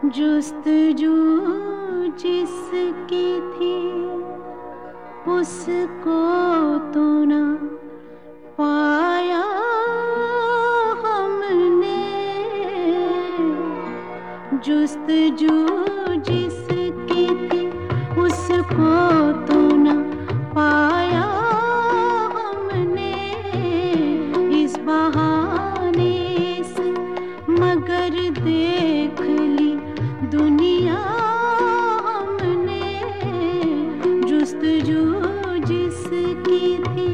जुस्तजू जिसकी थी उसको तो न पाया हमने। जुस्तजू जिसकी थी उसको तो न पाया हमने इस बहाने से, मगर देख ली दुनिया हमने जुस्तजू जिसकी थी।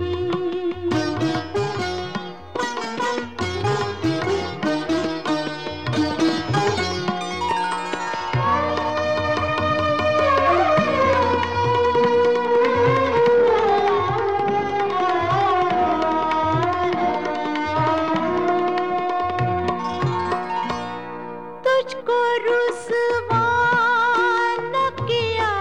तुझको रुसवा न किया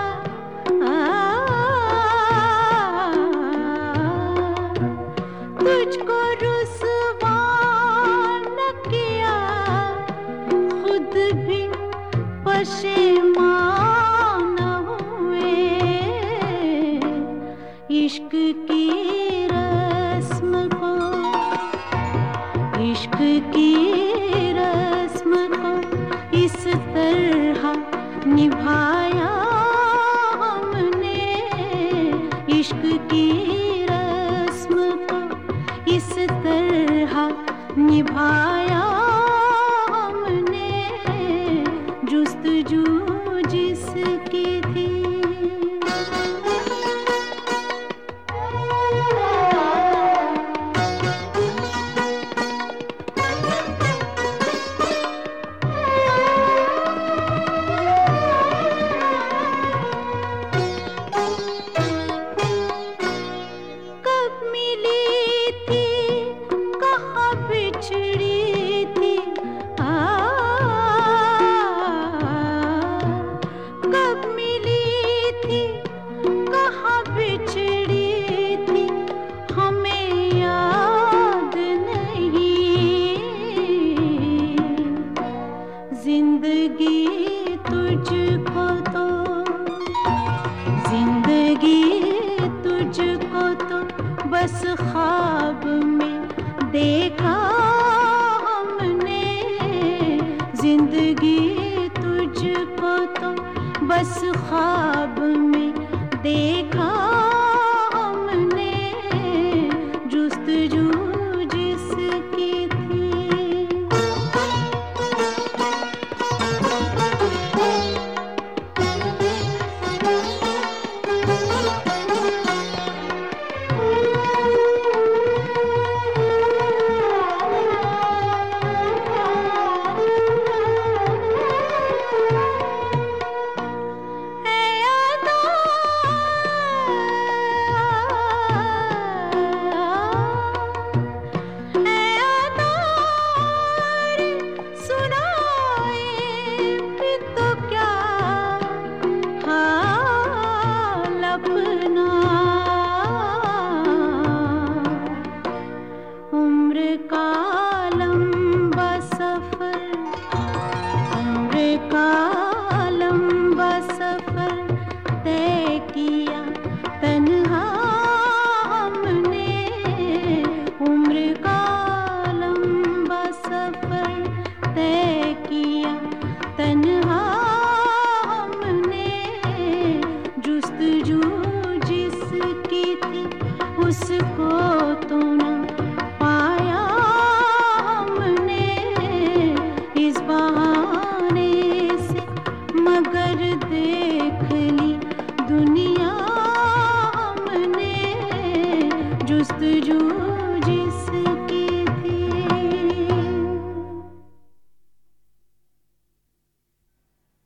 तुझको रुसवा न किया, खुद भी पशेमान हुए। इश्क की रस्म को, इश्क की रस्म को इस तरह निभाया हमने। इश्क की रस्म को इस तरह निभाया हमने जुस्तजू जिसकी थी। जिंदगी तुझको तो, जिंदगी तुझको तो बस ख्वाब में देखा हमने। जिंदगी तुझको तो बस ख्वाब में देखा हमने जुस्तजू जिसकी थी। उम्र का लंबा सफर, उम्र का लंबा सफर तय किया तन्हा हमने। उम्र का लंबा सफर तय किया तन्हा हमने जुस्तजू जिसकी थी उसको तो